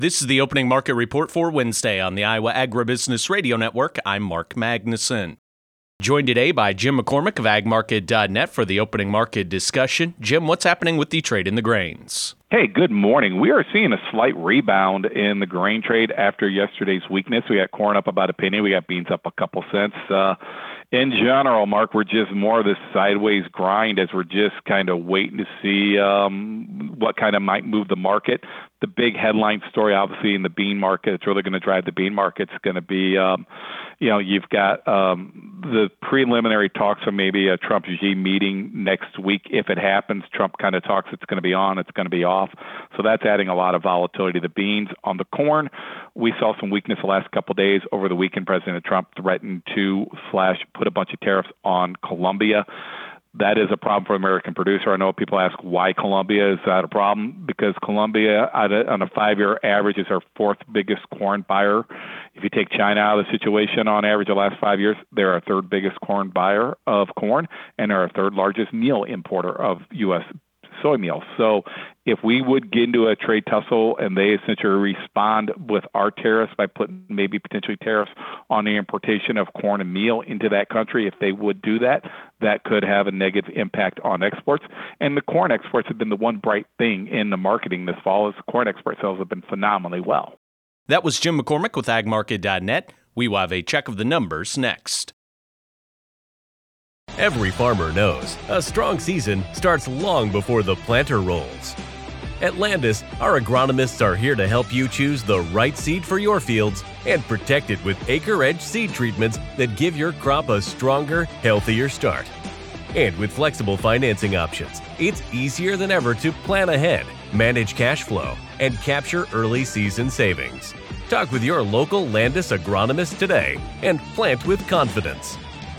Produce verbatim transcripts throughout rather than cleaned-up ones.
This is the opening market report for Wednesday on the Iowa Agribusiness Radio Network. I'm Mark Magnuson. Joined today by Jim McCormick of ag market dot net for the opening market discussion. Jim, what's happening with the trade in the grains? Hey, good morning. We are seeing a slight rebound in the grain trade after yesterday's weakness. We got corn up about a penny. We got beans up a couple cents. Uh, in general, Mark, we're just more of this sideways grind as we're just kind of waiting to see um, what kind of might move the market. The big headline story, obviously, in the bean market, it's really going to drive the bean market. It's going to be, um, you know, you've got um, the preliminary talks of maybe a Trump-Xi meeting next week. If it happens, Trump kind of talks it's going to be on, it's going to be off. So that's adding a lot of volatility to the beans. On the corn, we saw some weakness the last couple of days. Over the weekend, President Trump threatened to slash put a bunch of tariffs on Colombia. That is a problem for the American producer. I know people ask why Colombia is that a problem, because Colombia on a five-year average is our fourth biggest corn buyer. If you take China out of the situation, on average the last five years, they're our third biggest corn buyer of corn and are our third largest meal importer of U S soy meal. So if we would get into a trade tussle and they essentially respond with our tariffs by putting maybe potentially tariffs on the importation of corn and meal into that country, if they would do that, that could have a negative impact on exports. And the corn exports have been the one bright thing in the marketing this fall, is corn export sales have been phenomenally well. That was Jim McCormick with ag market dot net. We will have a check of the numbers next. Every farmer knows a strong season starts long before the planter rolls. At Landis, our agronomists are here to help you choose the right seed for your fields and protect it with Acre Edge seed treatments that give your crop a stronger, healthier start. And with flexible financing options, it's easier than ever to plan ahead, manage cash flow, and capture early season savings. Talk with your local Landis agronomist today and plant with confidence.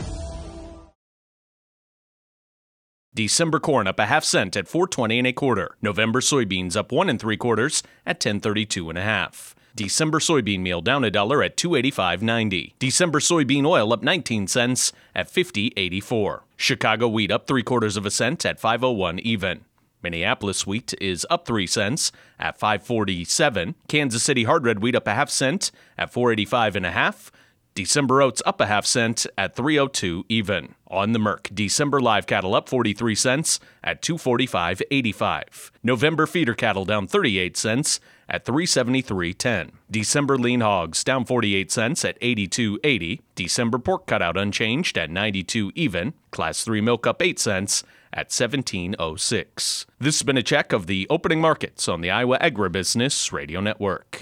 December corn up a half cent at four twenty and a quarter. November soybeans up one and three quarters at ten thirty-two and a half. December soybean meal down a dollar at two eighty-five ninety. December soybean oil up nineteen cents at fifty eighty-four. Chicago wheat up three quarters of a cent at five oh one even. Minneapolis wheat is up three cents at five forty-seven. Kansas City hard red wheat up a half cent at four eighty-five and a half. December oats up a half cent at three oh two even. On the Merc, December live cattle up forty-three cents at two forty-five eighty-five. November feeder cattle down thirty-eight cents at three seventy-three ten. December lean hogs down forty-eight cents at eighty-two eighty. December pork cutout unchanged at ninety-two even. Class three milk up eight cents at seventeen oh six. This has been a check of the opening markets on the Iowa Agribusiness Radio Network.